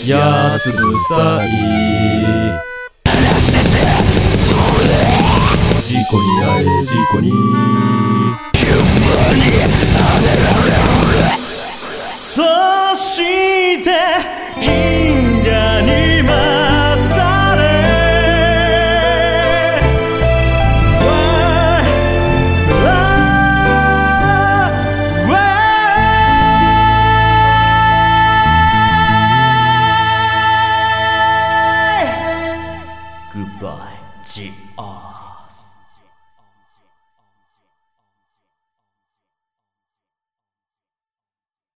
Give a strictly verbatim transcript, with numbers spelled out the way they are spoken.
やつぶさい事故にあえ事故にそして因果に混ざれ Why? Why? Why? Goodbye, ジーアール